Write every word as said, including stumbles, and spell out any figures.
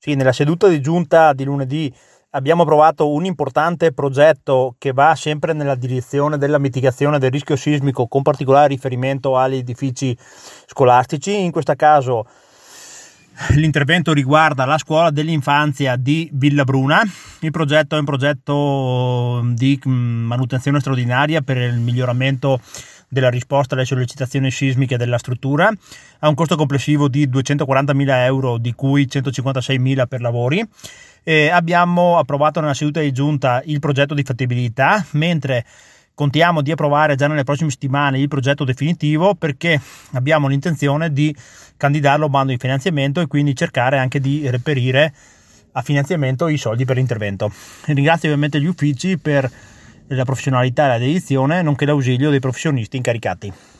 Sì, nella seduta di giunta di lunedì abbiamo approvato un importante progetto che va sempre nella direzione della mitigazione del rischio sismico, con particolare riferimento agli edifici scolastici. In questo caso l'intervento riguarda la scuola dell'infanzia di Villabruna. Il progetto è un progetto di manutenzione straordinaria per il miglioramento della risposta alle sollecitazioni sismiche della struttura. Ha un costo complessivo di duecentoquarantamila euro, di cui centocinquantaseimila per lavori. E abbiamo approvato nella seduta di giunta il progetto di fattibilità, mentre contiamo di approvare già nelle prossime settimane il progetto definitivo, perché abbiamo l'intenzione di candidarlo a bando di finanziamento e quindi cercare anche di reperire a finanziamento i soldi per l'intervento. Ringrazio ovviamente gli uffici per la professionalità e la dedizione, nonché l'ausilio dei professionisti incaricati.